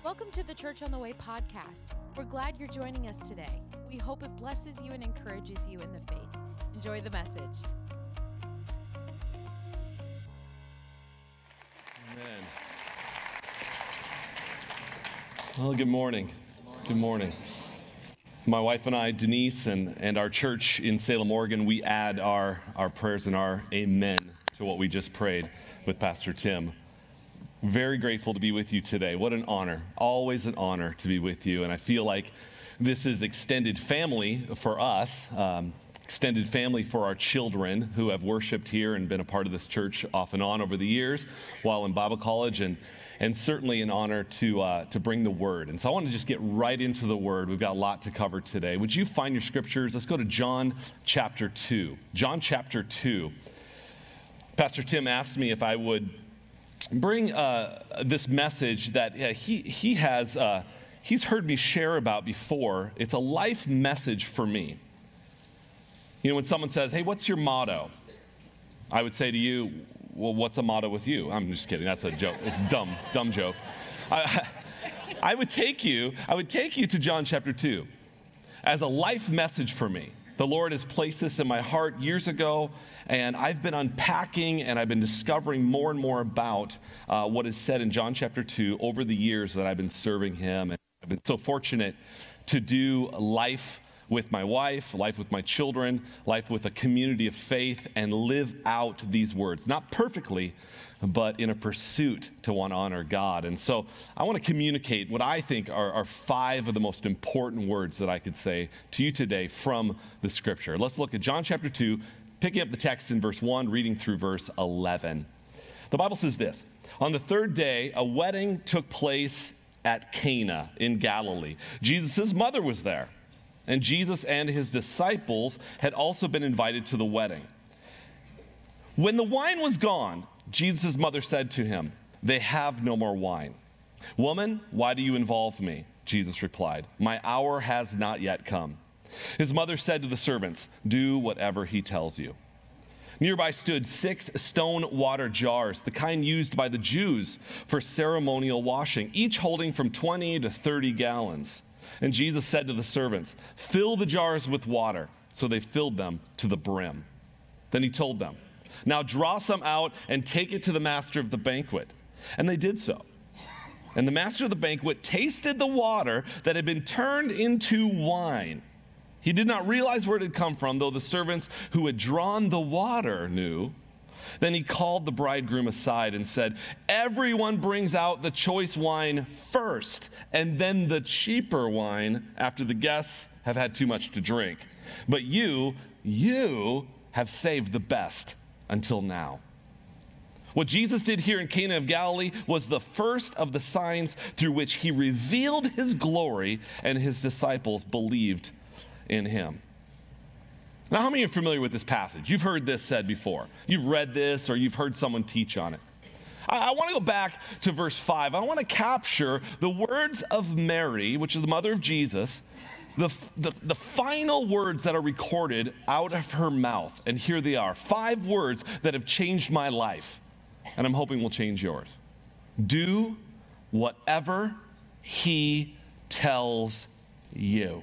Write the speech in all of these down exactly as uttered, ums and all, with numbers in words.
Welcome to the Church on the Way podcast. We're glad you're joining us today. We hope it blesses you and encourages you in the faith. Enjoy the message. Amen. Well, good morning. Good morning. My wife and I, Denise, and, and our church in Salem, Oregon, we add our, our prayers and our amen to what we just prayed with Pastor Tim. Very grateful to be with you today. What an honor. Always an honor to be with you. And I feel like this is extended family for us, um, extended family for our children who have worshiped here and been a part of this church off and on over the years while in Bible college, and and certainly an honor to uh, to bring the word. And so I want to just get right into the word. We've got a lot to cover today. Would you find your scriptures? Let's go to John chapter two. John chapter two. Pastor Tim asked me if I would bring uh, this message that uh, he he has uh, he's heard me share about before. It's a life message for me. You know, when someone says, "Hey, what's your motto?" I would say to you, "Well, what's a motto with you?" I'm just kidding. That's a joke. It's a dumb, dumb joke. I, I would take you. I would take you to John chapter two as a life message for me. The Lord has placed this in my heart years ago, and I've been unpacking and I've been discovering more and more about uh, what is said in John chapter two over the years that I've been serving Him. And I've been so fortunate to do life with my wife, life with my children, life with a community of faith, and live out these words. Not perfectly, but in a pursuit to want to honor God. And so I want to communicate what I think are, are five of the most important words that I could say to you today from the scripture. Let's look at John chapter two, picking up the text in verse one, reading through verse eleven. The Bible says this: "On the third day, a wedding took place at Cana in Galilee. Jesus' mother was there, and Jesus and his disciples had also been invited to the wedding. When the wine was gone, Jesus' mother said to him, 'They have no more wine.' 'Woman, why do you involve me?' Jesus replied, 'My hour has not yet come.' His mother said to the servants, 'Do whatever he tells you.' Nearby stood six stone water jars, the kind used by the Jews for ceremonial washing, each holding from twenty to thirty gallons. And Jesus said to the servants, 'Fill the jars with water.' So they filled them to the brim. Then he told them, 'Now draw some out and take it to the master of the banquet.' And they did so. And the master of the banquet tasted the water that had been turned into wine. He did not realize where it had come from, though the servants who had drawn the water knew. Then he called the bridegroom aside and said, 'Everyone brings out the choice wine first, and then the cheaper wine after the guests have had too much to drink. But you, you have saved the best until now.'" What Jesus did here in Cana of Galilee was the first of the signs through which he revealed his glory, and his disciples believed in him. Now, how many are familiar with this passage? You've heard this said before. You've read this, or you've heard someone teach on it. I, I want to go back to verse five. I want to capture the words of Mary, which is the mother of Jesus, the, the, the final words that are recorded out of her mouth. And here they are. Five words that have changed my life, and I'm hoping will change yours. Do whatever he tells you.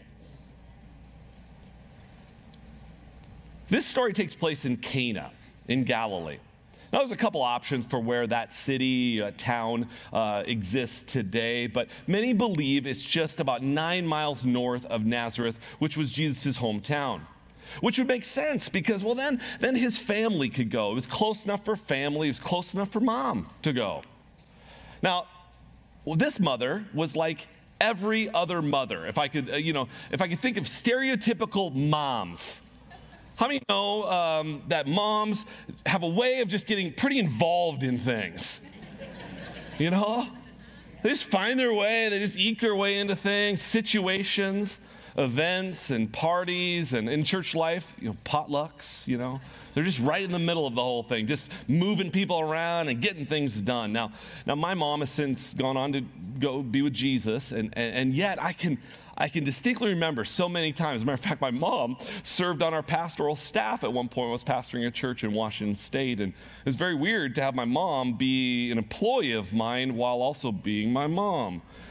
This story takes place in Cana, in Galilee. Now, there's a couple options for where that city, uh, town uh, exists today, but many believe it's just about nine miles north of Nazareth, which was Jesus' hometown. Which would make sense because, well, then, then his family could go. It was close enough for family. It was close enough for mom to go. Now, well, this mother was like every other mother. If I could, uh, you know, if I could think of stereotypical moms. How many know um, that moms have a way of just getting pretty involved in things? You know? They just find their way, they just eke their way into things, situations, events, and parties, and in church life, you know, potlucks, you know. They're just right in the middle of the whole thing, just moving people around and getting things done. Now, now my mom has since gone on to go be with Jesus, and, and, and yet I can... I can distinctly remember so many times. As a matter of fact, my mom served on our pastoral staff at one point. I was pastoring a church in Washington State, and it was very weird to have my mom be an employee of mine while also being my mom.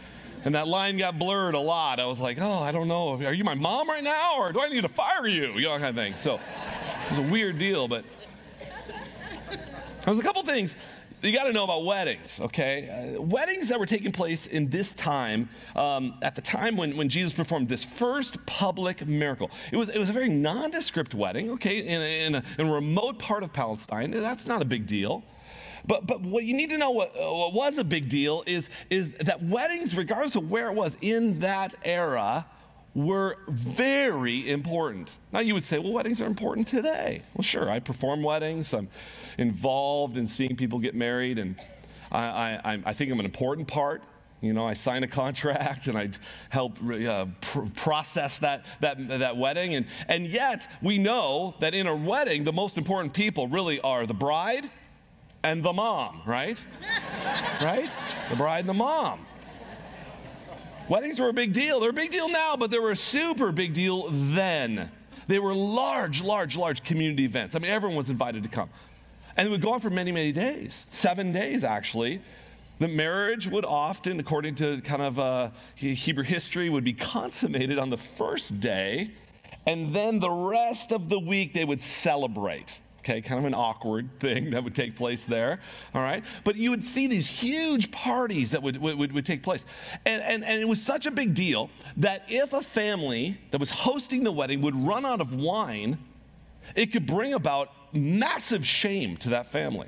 And that line got blurred a lot. I was like, oh, I don't know. Are you my mom right now, or do I need to fire you? You know, that kind of thing. So it was a weird deal, but there's a couple things you got to know about weddings, okay? Uh, weddings that were taking place in this time, um, at the time when, when Jesus performed this first public miracle. It was, it was a very nondescript wedding, okay, in a, in, a, in a remote part of Palestine. That's not a big deal. But but what you need to know what, uh, what was a big deal is, is that weddings, regardless of where it was in that era, were very important. Now you would say, well, weddings are important today. Well, sure, I perform weddings. I'm involved in seeing people get married, and I, I, I think I'm an important part. You know, I sign a contract and I help uh, pr- process that, that, that wedding. And, and yet we know that in a wedding, the most important people really are the bride and the mom, right? Right? The bride and the mom. Weddings were a big deal. They're a big deal now, but they were a super big deal then. They were large, large, large community events. I mean, everyone was invited to come. And it would go on for many, many days, seven days actually. The marriage would often, according to kind of uh, Hebrew history, would be consummated on the first day, and then the rest of the week they would celebrate. Okay, kind of an awkward thing that would take place there, all right? But you would see these huge parties that would, would, would take place. And, and, and it was such a big deal that if a family that was hosting the wedding would run out of wine, it could bring about massive shame to that family.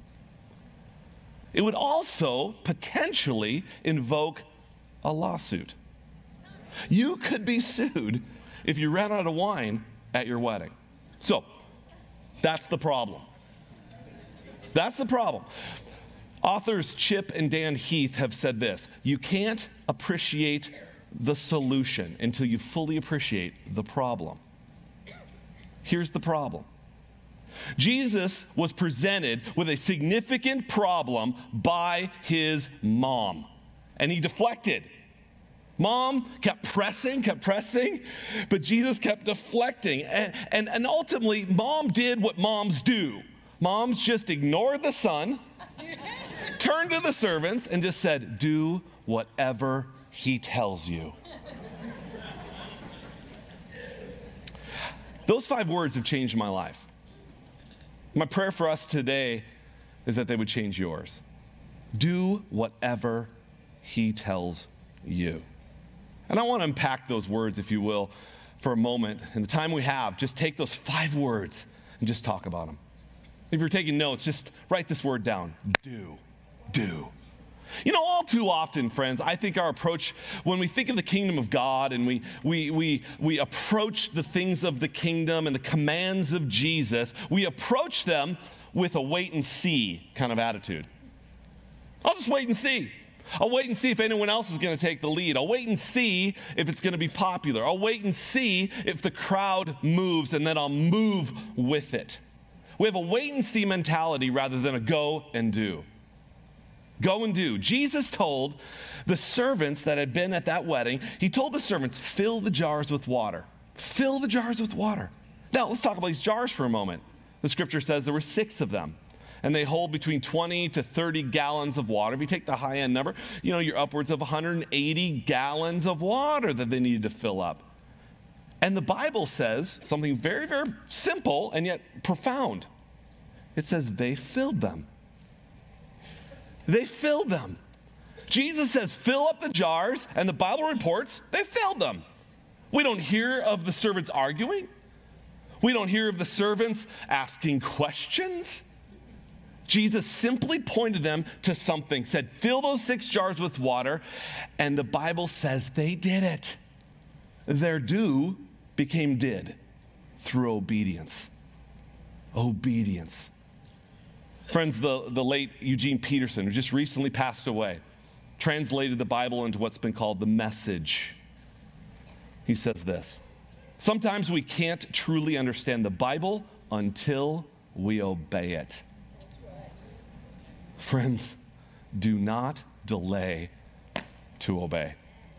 It would also potentially invoke a lawsuit. You could be sued if you ran out of wine at your wedding. So, that's the problem. That's the problem. Authors Chip and Dan Heath have said this: you can't appreciate the solution until you fully appreciate the problem. Here's the problem. Jesus was presented with a significant problem by his mom, and he deflected. Mom kept pressing, kept pressing, but Jesus kept deflecting. And, and, and ultimately, mom did what moms do. Moms just ignored the son, turned to the servants, and just said, do whatever he tells you. Those five words have changed my life. My prayer for us today is that they would change yours. Do whatever he tells you. And I want to unpack those words, if you will, for a moment. In the time we have, just take those five words and just talk about them. If you're taking notes, just write this word down. Do. Do. You know, all too often, friends, I think our approach, when we think of the kingdom of God and we, we, we, we approach the things of the kingdom and the commands of Jesus, we approach them with a wait and see kind of attitude. I'll just wait and see. I'll wait and see if anyone else is going to take the lead. I'll wait and see if it's going to be popular. I'll wait and see if the crowd moves, and then I'll move with it. We have a wait and see mentality rather than a go and do. Go and do. Jesus told the servants that had been at that wedding, he told the servants, fill the jars with water. Fill the jars with water. Now, let's talk about these jars for a moment. The scripture says there were six of them. And they hold between twenty to thirty gallons of water. If you take the high-end number, you know, you're upwards of one hundred eighty gallons of water that they needed to fill up. And the Bible says something very, very simple and yet profound. It says they filled them. They filled them. Jesus says, fill up the jars, and the Bible reports they filled them. We don't hear of the servants arguing. We don't hear of the servants asking questions. Jesus simply pointed them to something, said, fill those six jars with water, and the Bible says they did it. Their do became did through obedience. Obedience. Friends, the, the late Eugene Peterson, who just recently passed away, translated the Bible into what's been called the Message. He says this: sometimes we can't truly understand the Bible until we obey it. Friends, do not delay to obey.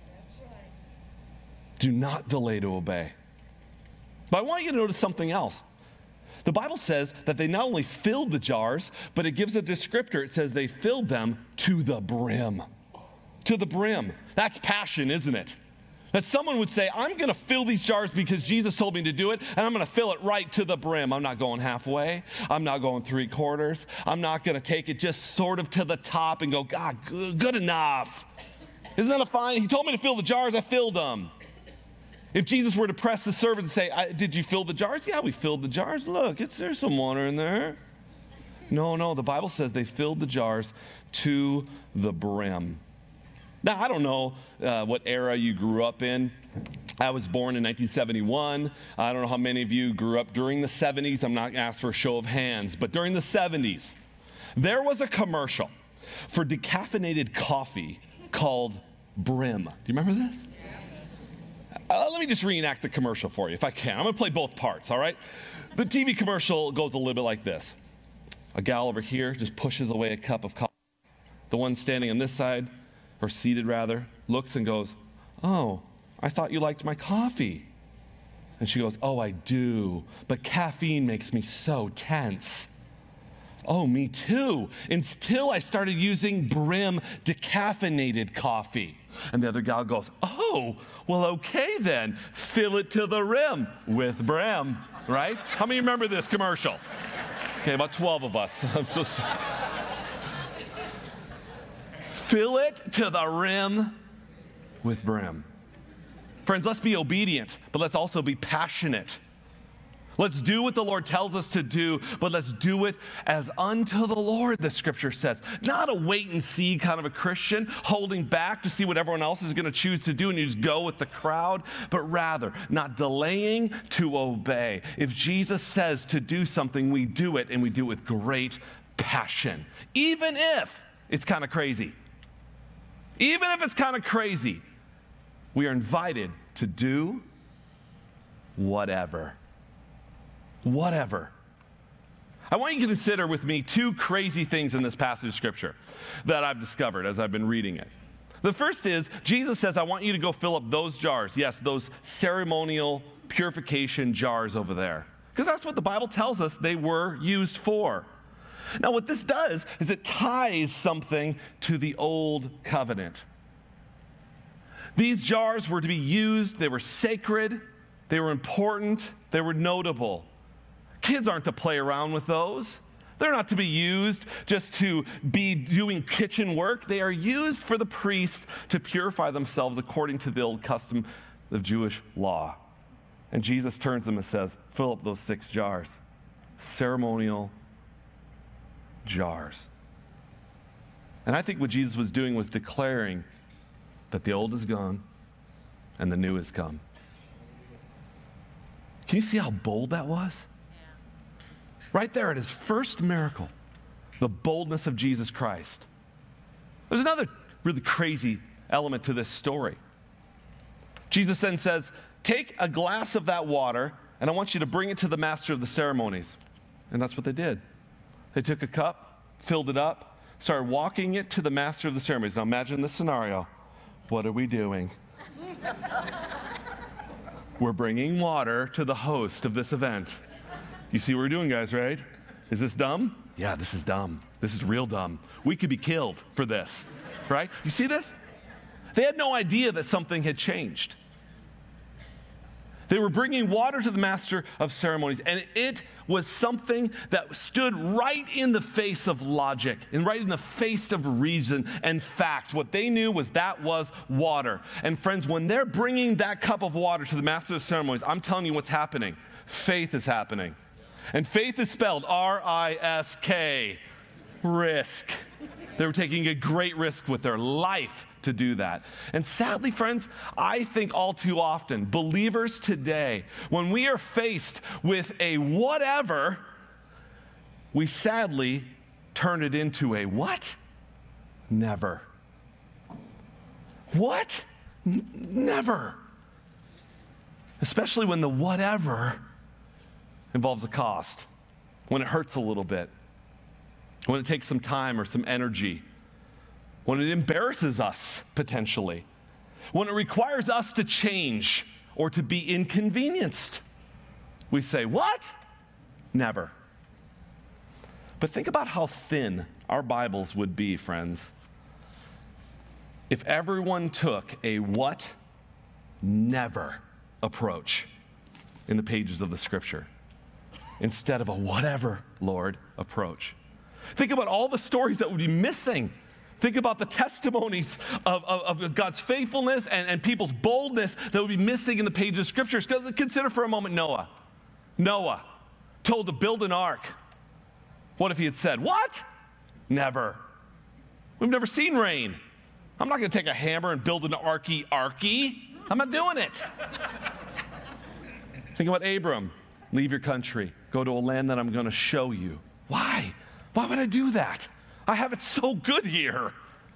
Do not delay to obey. But I want you to notice something else. The Bible says that they not only filled the jars, but it gives a descriptor. It says they filled them to the brim. to the brim. That's passion, isn't it? That someone would say, I'm going to fill these jars because Jesus told me to do it, and I'm going to fill it right to the brim. I'm not going halfway. I'm not going three quarters. I'm not going to take it just sort of to the top and go, God, good, good enough. Isn't that a fine? He told me to fill the jars. I filled them. If Jesus were to press the servant and say, did you fill the jars? Yeah, we filled the jars. Look, it's, there's some water in there. No, no, the Bible says they filled the jars to the brim. Now, I don't know uh, what era you grew up in. I was born in nineteen seventy-one. I don't know how many of you grew up during the seventies. I'm not going to ask for a show of hands. But during the seventies, there was a commercial for decaffeinated coffee called Brim. Do you remember this? Uh, let me just reenact the commercial for you if I can. I'm going to play both parts, all right? The T V commercial goes a little bit like this. A gal over here just pushes away a cup of coffee. The one standing on this side, or seated rather, looks and goes, oh, I thought you liked my coffee. And she goes, oh, I do, but caffeine makes me so tense. Oh, me too, until I started using Brim decaffeinated coffee. And the other gal goes, oh, well, okay then, fill it to the rim with Brim, right? How many remember this commercial? Okay, about twelve of us. I'm so sorry. Fill it to the rim with Brim. Friends, let's be obedient, but let's also be passionate. Let's do what the Lord tells us to do, but let's do it as unto the Lord, the scripture says. Not a wait and see kind of a Christian, holding back to see what everyone else is going to choose to do and you just go with the crowd, but rather not delaying to obey. If Jesus says to do something, we do it, and we do it with great passion, even if it's kind of crazy. Even if it's kind of crazy, we are invited to do whatever. Whatever. I want you to consider with me two crazy things in this passage of Scripture that I've discovered as I've been reading it. The first is, Jesus says, I want you to go fill up those jars. Yes, those ceremonial purification jars over there. Because that's what the Bible tells us they were used for. Now, what this does is it ties something to the old covenant. These jars were to be used, they were sacred, they were important, they were notable. Kids aren't to play around with those. They're not to be used just to be doing kitchen work. They are used for the priests to purify themselves according to the old custom of Jewish law. And Jesus turns them and says, fill up those six jars. Ceremonial jars. And I think what Jesus was doing was declaring that the old is gone and the new has come. Can you see how bold that was? Yeah. Right there at his first miracle, the boldness of Jesus Christ. There's another really crazy element to this story. Jesus then says, take a glass of that water and I want you to bring it to the master of the ceremonies. And that's what they did. They took a cup, filled it up, started walking it to the master of the ceremonies. Now imagine this scenario. What are we doing? We're bringing water to the host of this event. You see what we're doing, guys, right? Is this dumb? Yeah, this is dumb. This is real dumb. We could be killed for this, right? You see this? They had no idea that something had changed. They were bringing water to the master of ceremonies, and it was something that stood right in the face of logic and right in the face of reason and facts. What they knew was that was water. And friends, when they're bringing that cup of water to the master of ceremonies, I'm telling you what's happening. Faith is happening. And faith is spelled R I S K, risk. They were taking a great risk with their life to do that. And sadly, friends, I think all too often, believers today, when we are faced with a whatever, we sadly turn it into a what? Never. What? N- never. Especially when the whatever involves a cost, when it hurts a little bit, when it takes some time or some energy, when it embarrasses us, potentially, when it requires us to change or to be inconvenienced. We say, what? Never. But think about how thin our Bibles would be, friends, If everyone took a what, never approach in the pages of the scripture instead of a whatever, Lord, approach. Think about all the stories that would be missing. Think about the testimonies of, of, of God's faithfulness and, and people's boldness that would be missing in the pages of scriptures. Consider for a moment Noah. Noah, told to build an ark. What if he had said, what? Never. We've never seen rain. I'm not going to take a hammer and build an arky arky. I'm not doing it. Think about Abram. Leave your country. Go to a land that I'm going to show you. Why? Why would I do that? I have it so good here.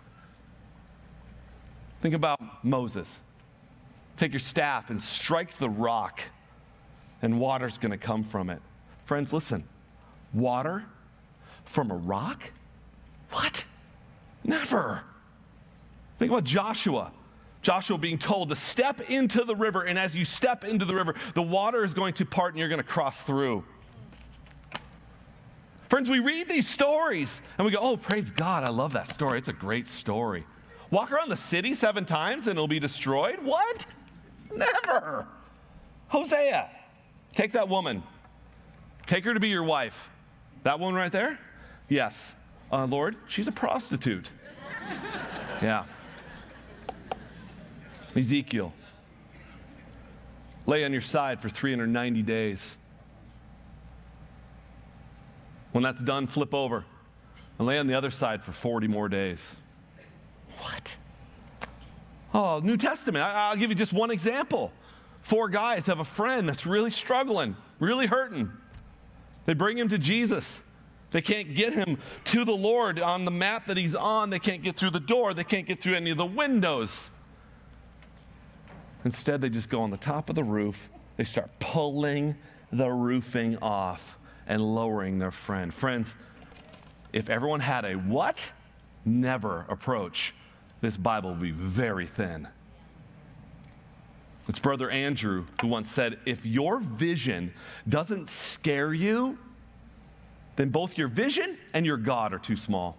Think about Moses. Take your staff and strike the rock, and water's going to come from it. Friends, listen. Water from a rock? What? Never. Think about Joshua. Joshua being told to step into the river, and as you step into the river, the water is going to part and you're going to cross through. Friends, we read these stories and we go, oh, praise God, I love that story. It's a great story. Walk around the city seven times and it'll be destroyed? What? Never. Hosea, take that woman. Take her to be your wife. That one right there? Yes. Uh, Lord, she's a prostitute. Yeah. Ezekiel, lay on your side for three hundred ninety days. When that's done, flip over and lay on the other side for forty more days. What? Oh, New Testament. I, I'll give you just one example. Four guys have a friend that's really struggling, really hurting. They bring him to Jesus. They can't get him to the Lord on the mat that he's on. They can't get through the door. They can't get through any of the windows. Instead, they just go on the top of the roof. They start pulling the roofing off and lowering their friend. Friends, if everyone had a what? Never approach, this Bible would be very thin. It's Brother Andrew who once said, if your vision doesn't scare you, then both your vision and your God are too small.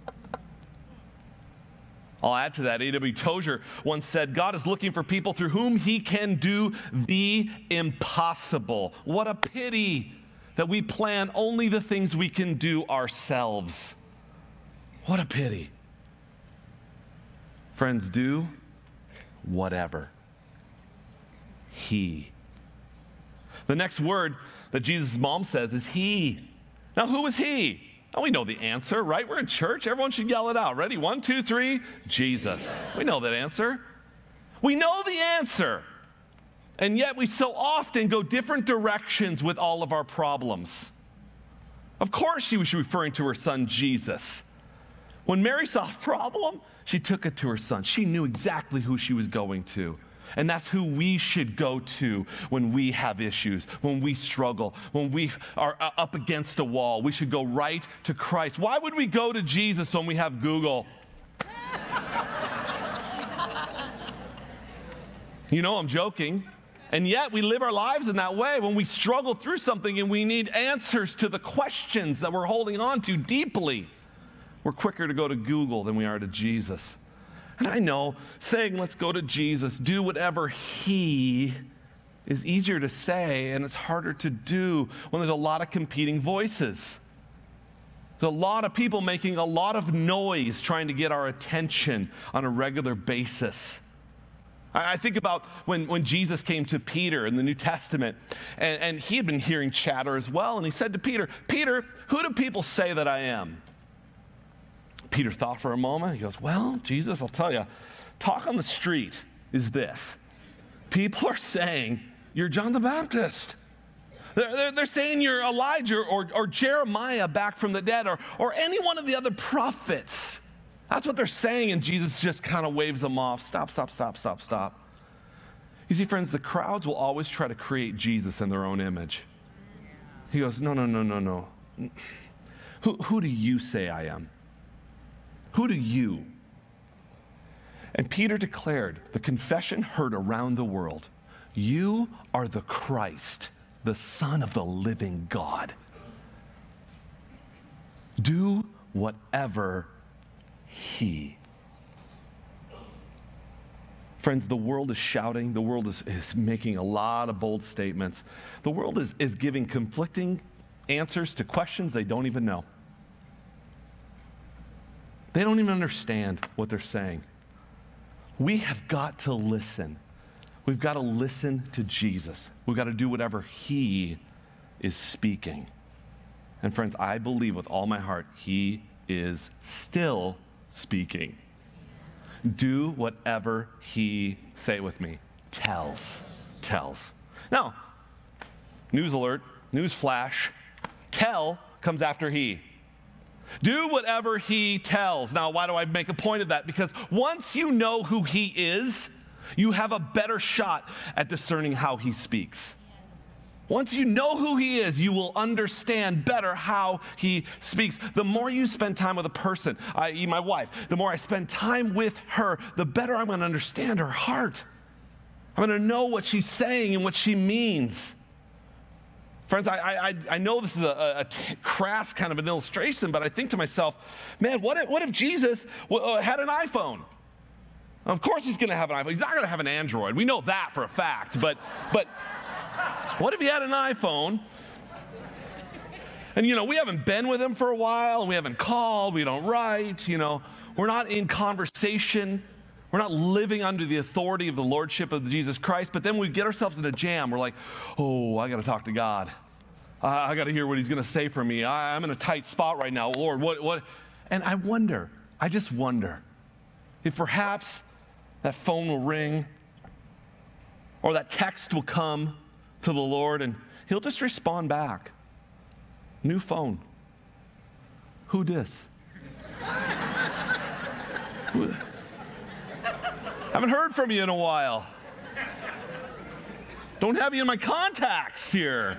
I'll add to that. A W Tozer once said, God is looking for people through whom he can do the impossible. What a pity that we plan only the things we can do ourselves. What a pity. Friends, do whatever. He. The next word that Jesus' mom says is he. Now, who is he? Oh, we know the answer, right? We're in church. Everyone should yell it out. Ready? One, two, three. Jesus. We know that answer. We know the answer. And yet we so often go different directions with all of our problems. Of course she was referring to her son, Jesus. When Mary saw a problem, she took it to her son. She knew exactly who she was going to. And that's who we should go to when we have issues, when we struggle, when we are up against a wall. We should go right to Christ. Why would we go to Jesus when we have Google? You know, I'm joking. And yet we live our lives in that way when we struggle through something and we need answers to the questions that we're holding on to deeply. We're quicker to go to Google than we are to Jesus. And I know saying, let's go to Jesus, do whatever he, is easier to say and it's harder to do when there's a lot of competing voices. There's a lot of people making a lot of noise trying to get our attention on a regular basis. I think about when, when Jesus came to Peter in the New Testament, and, and he had been hearing chatter as well, and he said to Peter, Peter, who do people say that I am? Peter thought for a moment. He goes, well, Jesus, I'll tell you, talk on the street is this. People are saying you're John the Baptist. They're, they're, they're saying you're Elijah or, or Jeremiah back from the dead or, or any one of the other prophets. That's what they're saying, and Jesus just kind of waves them off. Stop, stop, stop, stop, stop. You see, friends, the crowds will always try to create Jesus in their own image. He goes, no, no, no, no, no. Who, who do you say I am? Who do you? And Peter declared, the confession heard around the world, you are the Christ, the Son of the living God. Do whatever he. Friends, the world is shouting. The world is, is making a lot of bold statements. The world is, is giving conflicting answers to questions they don't even know. They don't even understand what they're saying. We have got to listen. We've got to listen to Jesus. We've got to do whatever he is speaking. And friends, I believe with all my heart, he is still speaking. Do whatever he, say it with me, tells, tells. Now, news alert, news flash, tell comes after he. Do whatever he tells. Now, why do I make a point of that? Because once you know who he is, you have a better shot at discerning how he speaks. Once you know who he is, you will understand better how he speaks. The more you spend time with a person, that is my wife, the more I spend time with her, the better I'm going to understand her heart. I'm going to know what she's saying and what she means. Friends, I, I, I know this is a, a t- crass kind of an illustration, but I think to myself, man, what if, what if Jesus w- uh, had an iPhone? Of course he's going to have an iPhone. He's not going to have an Android. We know that for a fact, but but... What if he had an iPhone? And, you know, we haven't been with him for a while, and we haven't called, we don't write, you know. We're not in conversation. We're not living under the authority of the lordship of Jesus Christ. But then we get ourselves in a jam. We're like, oh, I got to talk to God. I, I got to hear what he's going to say for me. I, I'm in a tight spot right now. Lord, what, what? And I wonder, I just wonder if perhaps that phone will ring or that text will come to the Lord, and he'll just respond back. New phone. Who dis? Who? Haven't heard from you in a while. Don't have you in my contacts here.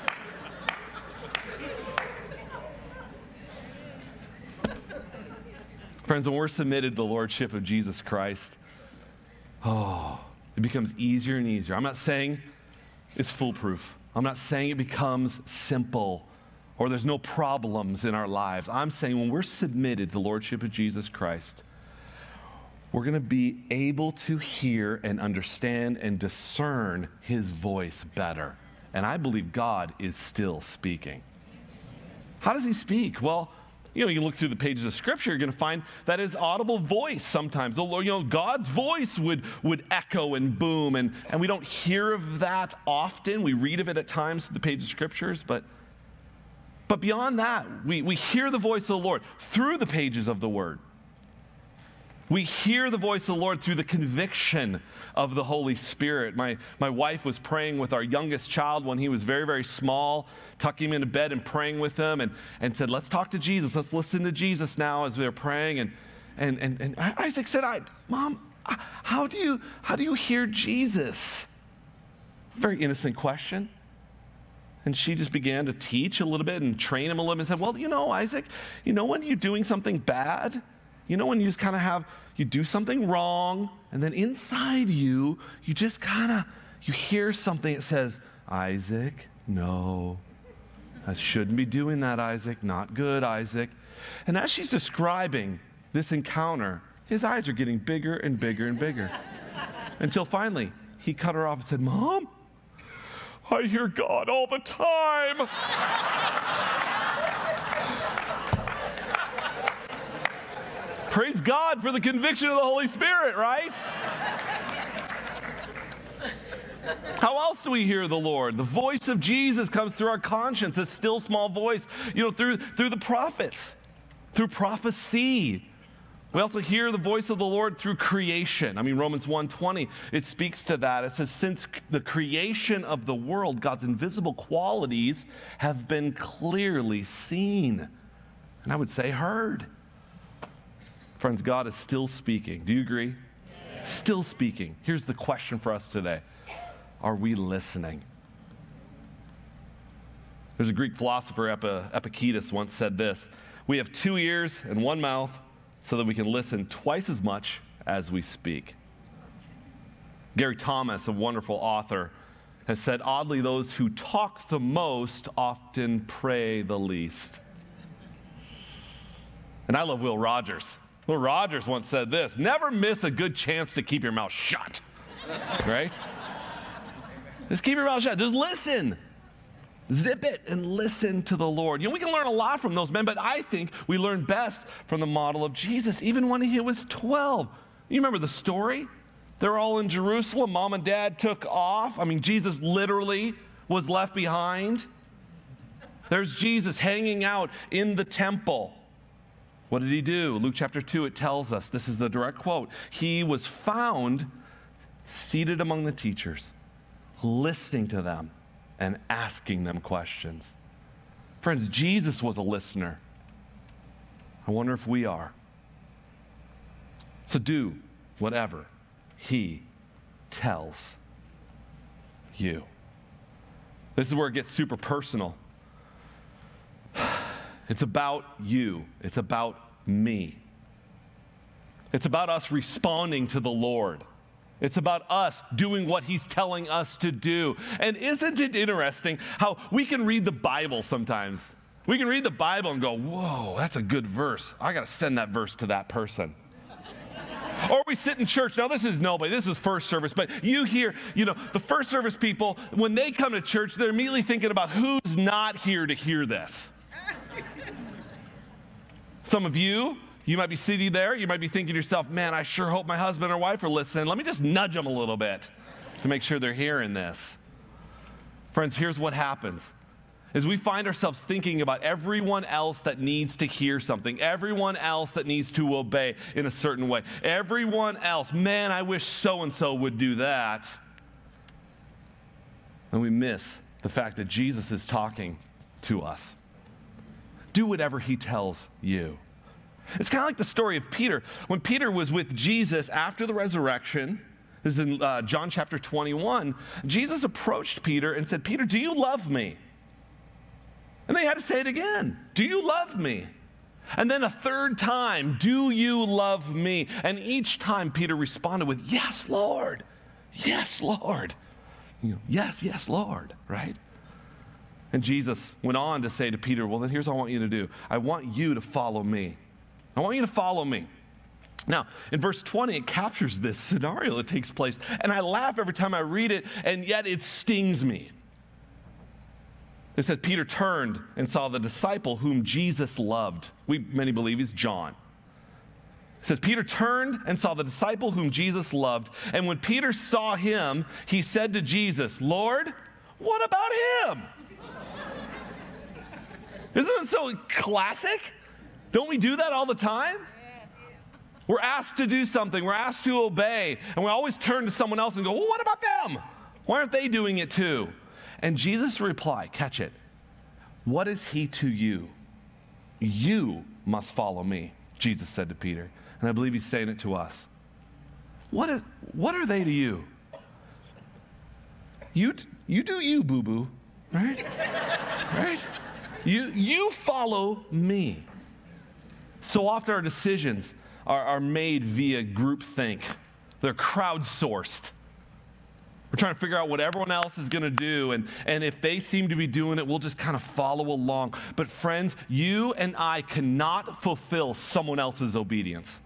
Friends, when we're submitted to the lordship of Jesus Christ, oh, it becomes easier and easier. I'm not saying it's foolproof. I'm not saying it becomes simple or there's no problems in our lives. I'm saying when we're submitted to the lordship of Jesus Christ, we're going to be able to hear and understand and discern his voice better. And I believe God is still speaking. How does he speak? Well, you know, you look through the pages of Scripture, you're going to find that his audible voice sometimes, you know, God's voice would, would echo and boom, and, and we don't hear of that often. We read of it at times in the pages of Scriptures, but, but beyond that, we, we hear the voice of the Lord through the pages of the Word. We hear the voice of the Lord through the conviction of the Holy Spirit. My, my wife was praying with our youngest child when he was very, very small, tucking him into bed and praying with him, and, and said, let's talk to Jesus. Let's listen to Jesus now as we were praying. And, and, and, and Isaac said, I, Mom, how do you, how do you hear Jesus? Very innocent question. And she just began to teach a little bit and train him a little bit and said, well, you know, Isaac, you know when you're doing something bad? You know when you just kind of have, you do something wrong, and then inside you, you just kind of, you hear something that says, Isaac, no. I shouldn't be doing that, Isaac. Not good, Isaac. And as she's describing this encounter, his eyes are getting bigger and bigger and bigger. Until finally, he cut her off and said, Mom, I hear God all the time. Praise God for the conviction of the Holy Spirit, right? How else do we hear the Lord? The voice of Jesus comes through our conscience, a still small voice, you know, through, through the prophets, through prophecy. We also hear the voice of the Lord through creation. I mean, Romans one twenty, it speaks to that. It says, since the creation of the world, God's invisible qualities have been clearly seen. And I would say heard. Friends, God is still speaking. Do you agree? Yes. Still speaking. Here's the question for us today. Are we listening? There's a Greek philosopher, Epictetus, once said this: we have two ears and one mouth so that we can listen twice as much as we speak. Gary Thomas, a wonderful author, has said, oddly, those who talk the most often pray the least. And I love Will Rogers. Will Rogers once said this: never miss a good chance to keep your mouth shut, right? Just keep your mouth shut. Just listen. Zip it and listen to the Lord. You know, we can learn a lot from those men, but I think we learn best from the model of Jesus, even when he was twelve. You remember the story? They're all in Jerusalem. Mom and dad took off. I mean, Jesus literally was left behind. There's Jesus hanging out in the temple. What did he do? Luke chapter two, it tells us, this is the direct quote, he was found seated among the teachers, listening to them and asking them questions. Friends, Jesus was a listener. I wonder if we are. So do whatever he tells you. This is where it gets super personal. It's about you. It's about me. It's about us responding to the Lord. It's about us doing what he's telling us to do. And isn't it interesting how we can read the Bible sometimes? We can read the Bible and go, whoa, that's a good verse. I got to send that verse to that person. Or we sit in church. Now, this is nobody. This is first service. But you hear, you know, the first service people, when they come to church, they're immediately thinking about who's not here to hear this. Some of you, you might be sitting there. You might be thinking to yourself, man, I sure hope my husband or wife are listening. Let me just nudge them a little bit to make sure they're hearing this. Friends, here's what happens. Is we find ourselves thinking about everyone else that needs to hear something, everyone else that needs to obey in a certain way, everyone else, man, I wish so-and-so would do that. And we miss the fact that Jesus is talking to us. Do whatever he tells you. It's kind of like the story of Peter. When Peter was with Jesus after the resurrection, this is in uh, John chapter twenty-one, Jesus approached Peter and said, Peter, do you love me? And they had to say it again. Do you love me? And then a third time, do you love me? And each time Peter responded with, yes, Lord. Yes, Lord. You know, yes, yes, Lord, right? And Jesus went on to say to Peter, well, then here's what I want you to do. I want you to follow me. I want you to follow me. Now, in verse twenty, it captures this scenario that takes place. And I laugh every time I read it, and yet it stings me. It says, Peter turned and saw the disciple whom Jesus loved. We, many believe, is John. It says, Peter turned and saw the disciple whom Jesus loved. And when Peter saw him, he said to Jesus, Lord, what about him? Isn't it so classic? Don't we do that all the time? We're asked to do something. We're asked to obey. And we always turn to someone else and go, well, what about them? Why aren't they doing it too? And Jesus' reply, catch it, what is he to you? You must follow me, Jesus said to Peter. And I believe he's saying it to us. What is? What are they to you? You, you do you, boo-boo, right? Right? You, you follow me. So often our decisions are, are made via groupthink. They're crowdsourced. We're trying to figure out what everyone else is going to do, and, and if they seem to be doing it, we'll just kind of follow along. But friends, you and I cannot fulfill someone else's obedience.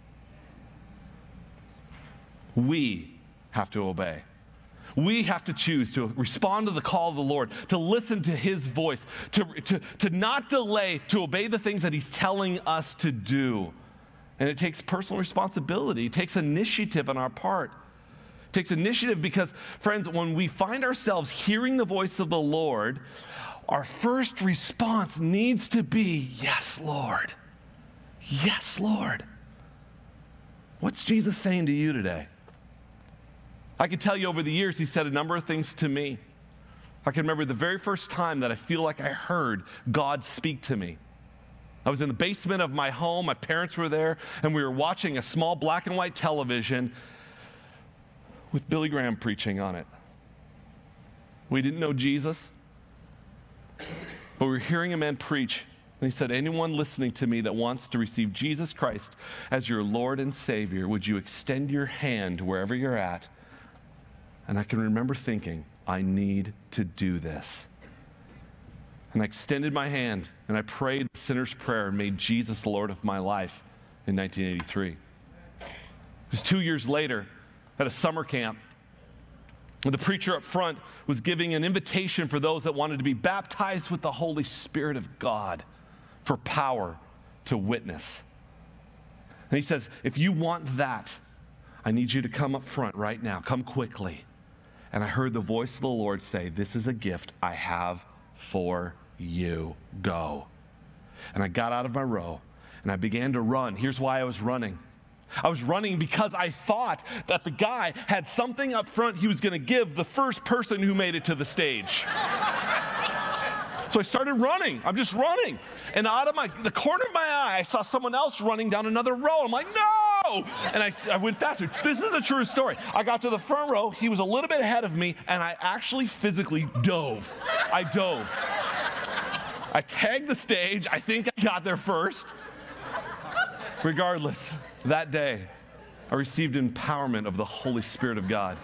We have to obey. We have to choose to respond to the call of the Lord, to listen to his voice, to, to, to not delay, to obey the things that he's telling us to do. And it takes personal responsibility. It takes initiative on our part. It takes initiative because, friends, when we find ourselves hearing the voice of the Lord, our first response needs to be, yes, Lord. Yes, Lord. What's Jesus saying to you today? I can tell you over the years, he said a number of things to me. I can remember the very first time that I feel like I heard God speak to me. I was in the basement of my home. My parents were there, and we were watching a small black and white television with Billy Graham preaching on it. We didn't know Jesus, but we were hearing a man preach. And he said, anyone listening to me that wants to receive Jesus Christ as your Lord and Savior, would you extend your hand wherever you're at? And I can remember thinking, I need to do this. And I extended my hand and I prayed the sinner's prayer and made Jesus the Lord of my life. in nineteen eighty-three. It was two years later at a summer camp. The preacher up front was giving an invitation for those that wanted to be baptized with the Holy Spirit of God for power to witness. And he says, if you want that, I need you to come up front right now. Come quickly. And I heard the voice of the Lord say, this is a gift I have for you. Go. And I got out of my row and I began to run. Here's why I was running. I was running because I thought that the guy had something up front he was going to give the first person who made it to the stage. So I started running. I'm just running. And out of my the corner of my eye, I saw someone else running down another row. I'm like, no! And I, I went faster. This is a true story. I got to the front row. He was a little bit ahead of me, and I actually physically dove. I dove. I tagged the stage. I think I got there first. Regardless, that day, I received empowerment of the Holy Spirit of God.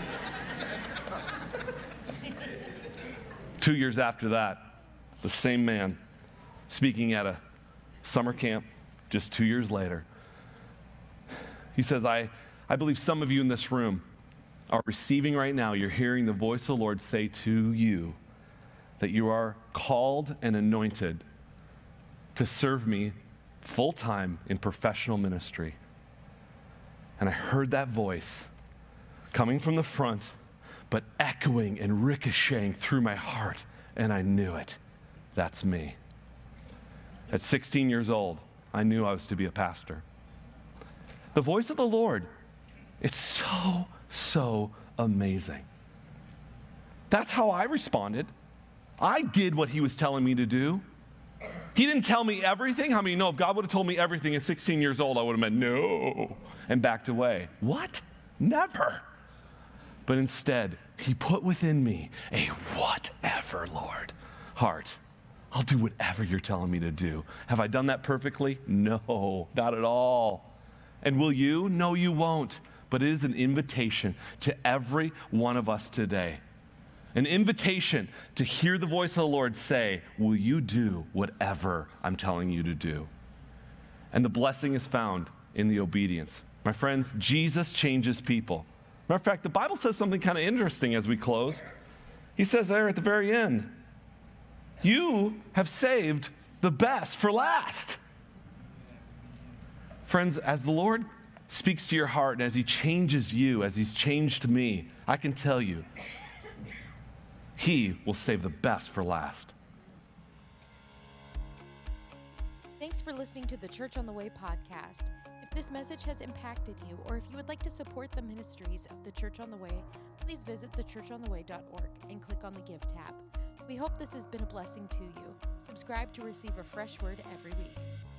Two years after that, the same man speaking at a summer camp just two years later, he says, I, I believe some of you in this room are receiving right now, you're hearing the voice of the Lord say to you that you are called and anointed to serve me full-time in professional ministry. And I heard that voice coming from the front, but echoing and ricocheting through my heart, and I knew it. That's me. At sixteen years old, I knew I was to be a pastor. The voice of the Lord, it's so, so amazing. That's how I responded. I did what he was telling me to do. He didn't tell me everything. How many know if God would have told me everything at sixteen years old, I would have been no and backed away. What? Never. But instead, he put within me a whatever, Lord, heart. I'll do whatever you're telling me to do. Have I done that perfectly? No, not at all. And will you? No, you won't. But it is an invitation to every one of us today. An invitation to hear the voice of the Lord say, will you do whatever I'm telling you to do? And the blessing is found in the obedience. My friends, Jesus changes people. Matter of fact, the Bible says something kind of interesting as we close. He says there at the very end, you have saved the best for last. Friends, as the Lord speaks to your heart and as he changes you, as he's changed me, I can tell you, he will save the best for last. Thanks for listening to the Church on the Way podcast. If this message has impacted you, or if you would like to support the ministries of the Church on the Way, please visit the church on the way dot org and click on the Give tab. We hope this has been a blessing to you. Subscribe to receive a fresh word every week.